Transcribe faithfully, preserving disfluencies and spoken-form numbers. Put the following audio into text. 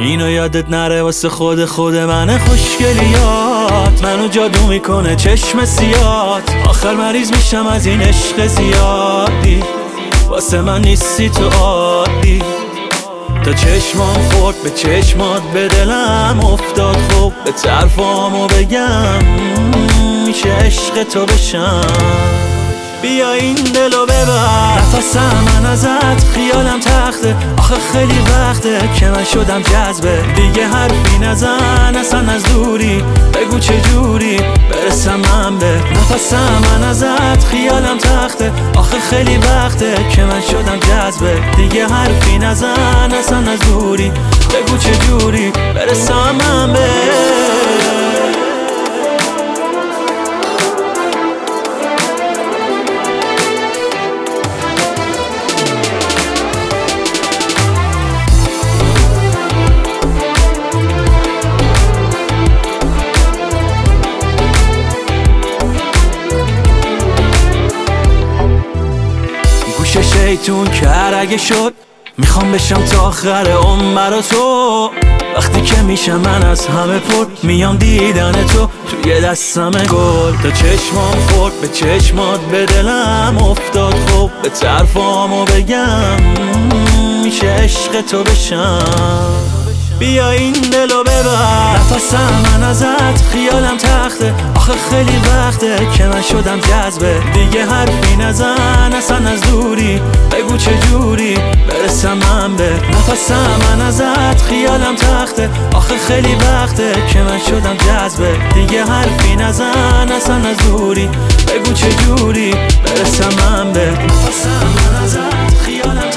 اینو یادت نره واسه خود خود من خوشگلیات، منو جادو میکنه چشم سیات. آخر مریض میشم از این عشق زیادی، واسه من نیستی تو عادی. تا چشمام خورد به چشمات، به دلم افتاد خوب به طرفامو بگم میشه عشق تو بشم. بیا این دلو ببر، نفسم من ازت خیالم تخته. آخه خیلی وقته که من شدم جذبه، دیگه حرفی نزن اصلا از دوری. بگو چه جوری برسم من به نفسم من ازت خیالم تخته. آخه خیلی وقته که من شدم جذبه، دیگه حرفی نزن اصلا از دوری. بگو چه جوری برسم من به شیطون کرد اگه شد. میخوام بشم تا آخر عمر تو، وقتی که میشم من از همه پر. میام دیدن تو توی دستم گل. تا چشمام خورد به چشمات، به دلم افتاد خوب به طرفامو بگم میشه عشق تو بشم. بیا این دلو ببر، نفسم من ازت خیالم تخته. آخه خیلی وقته که من شدم جذبه، دیگه حرفی نزن اصلا از دوری. بگو چه جوری برسم من به نفسم من ازت خیالم تخته. آخه خیلی وقته که من شدم جذبه، دیگه حرفی نزن اصلا از دوری. بگو چه جوری برسم من به نفسم من ازت خیالم